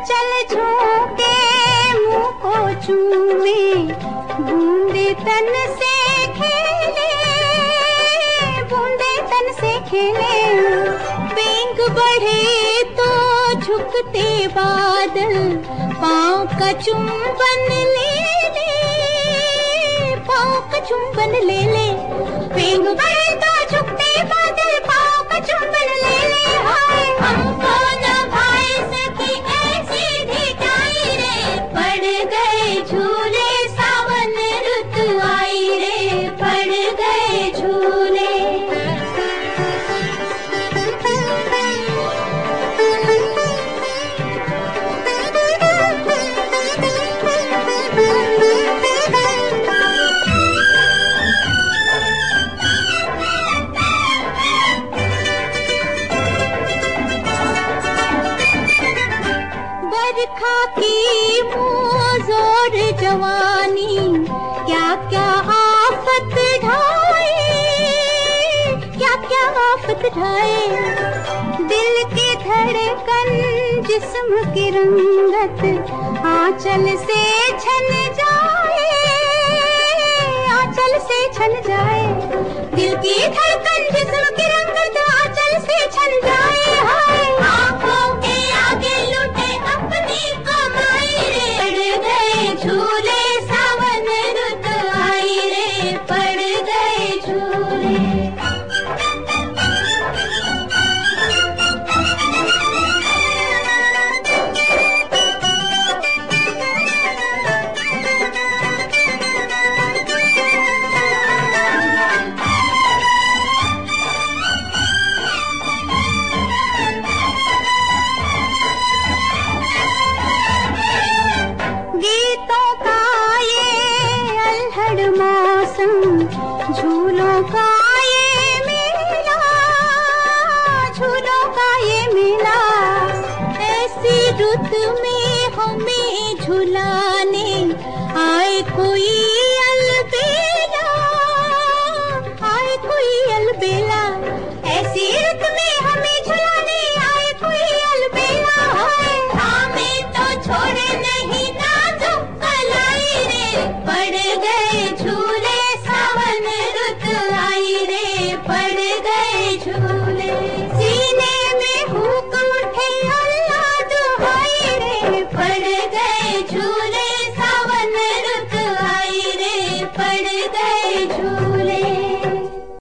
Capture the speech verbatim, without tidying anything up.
आंचल झोंके मुंह को चूमे, बूंदे तन से खेले, बूंदे तन से खेले। बेंग बढ़े तो झुकते बादल, पाँव का चुंबन ले ले, पाँव का चुंबन ले ले। बेंग बढ़े तो झुकते बादल, पाँव का चुंबन ले ले। हाय हमको न भाई सकी ऐसी ढिठाई रे, पड़ गए झूले सावन रुत आई रे, पड़ गए झूले। बरखा की मोज़ोर जवानी, क्या क्या आफत ढाए, क्या क्या आफत ढाए। दिल की धड़कन जिस्म की रंगत, आंचल से छन जाए, आंचल से छन जाए। दिल की धड़कन जिस्म की रंगत, आंचल से छन जाए। हाय आँखों के आगे लुटे अपनी कमाई रे, पड़ गए झूले सावन रुत आई रे, पड़ गए झूले। गीतों का ये अल्हड़ मौसम, झूलों का ये मेला, झूलों का ये मेला। ऐसी रुत में हमें झुलाने आए कोई अलबेला, आए कोई अलबेला। ऐसी रुत में हमें झुलाने आए कोई अलबेला। हाय हमें तो छोड़े नहीं नाजुक कलाई रे, पड़ गए झूले सावन रुत आई रे, पड़ गए झूले।